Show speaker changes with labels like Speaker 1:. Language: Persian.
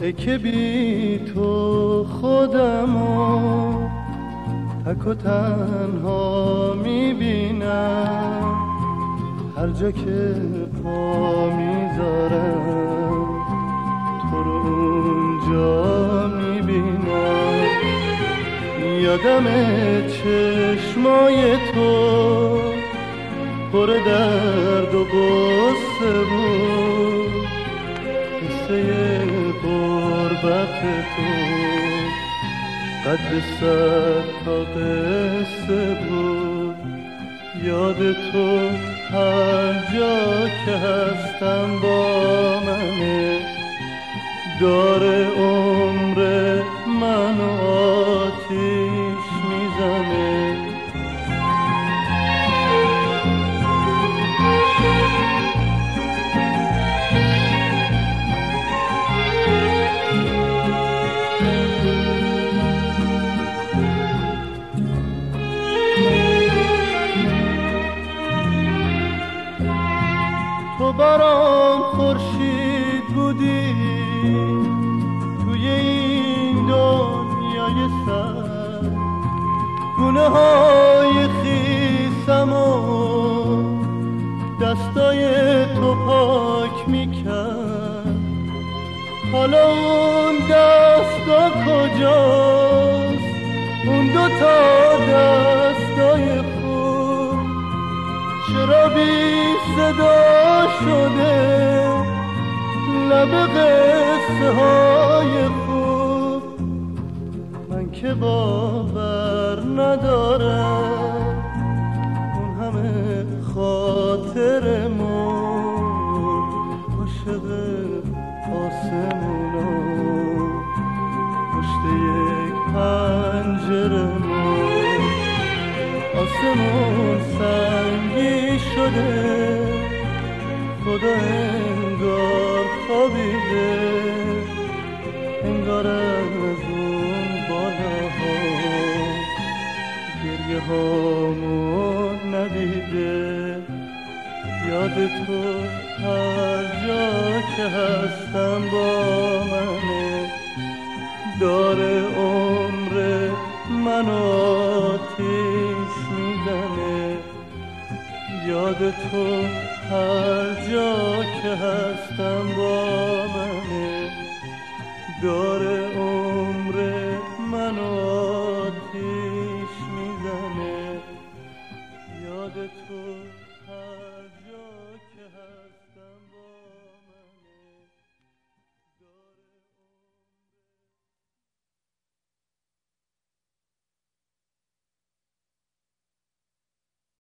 Speaker 1: ای که بی تو خودمو تک و تنها میبینم، هر جا که پا میذارم تو رو اونجا میبینم. یادم چشمای تو پر درد و غصه بود، قصه غربت تو قد 100 تا قصه بود. یاد تو هر جا که هستم با منه، داره عمر منو آتیش میزنه. تو برام خورشید بودی توی این دنیای سر، گونه های خیسم و دستای تو پاک میکرد. حالا اون دستا کجاست، اون 2 تا دستای خوب چرا بی صدا شده لب قصه های خوب؟ من که باور ندارم اون همه خاطرمون عاشق آسمونا پشت یک پنجرمون. آسمون سنگی شده، خدا انگار خوابیده، انگار از اون بالاها گریه هامون ندیده. یاد تو هر جا که هستم با منه، داره عمر منو آتیش میزنه. یاد تو هر جا که هستم با منه، داره عمر منو آتیش میزنه. یاد تو